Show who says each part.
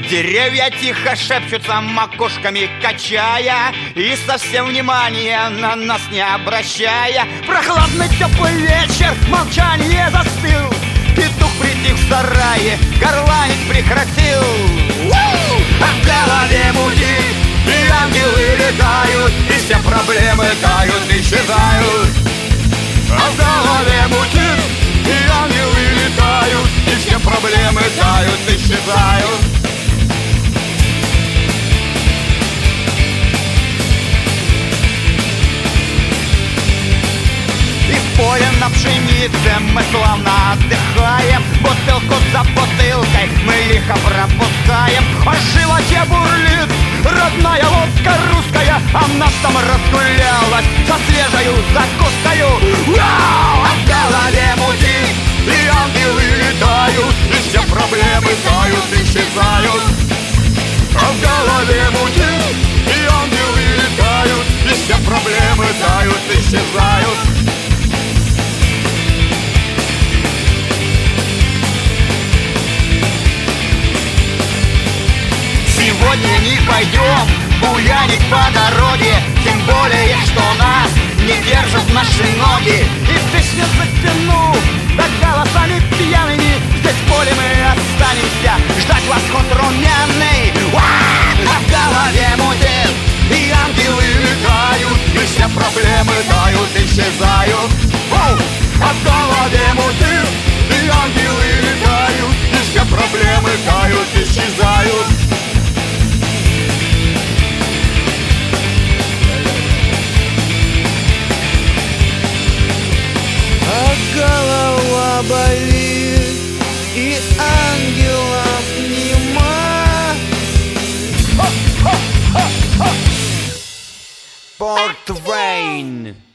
Speaker 1: Деревья тихо шепчутся, макушками качая, и совсем внимания на нас не обращая. Прохладный теплый вечер, молчание застыл. Петух притих в сарае, горланить прекратил. А в голове мутит, и ангелы летают, и все проблемы тают, исчезают. А в голове мутит, и ангелы летают, и все проблемы тают, исчезают. Поле на пшенице мы славно отдыхаем. Бутылку за бутылкой мы лихо пропускаем. А в животе бурлит родная водка русская, а нас там разгулялась со свежею закускою. Вау! А в голове мутит, и ангелы летают, и все проблемы тают, исчезают. А в голове мутит, и ангелы летают, и все проблемы тают, исчезают. Сегодня не пойдем буянить по дороге, тем более, что нас не держат наши ноги. И песня за стену, да голосами пьяными, здесь в поле мы останемся, ждать восход румяный. А в голове мутит, и ангелы летают, и все проблемы тают, исчезают. А в голове мутит, и ангелы летают, и все проблемы тают, исчезают.
Speaker 2: Голова болит, и ангелов нема.
Speaker 1: Портвейн.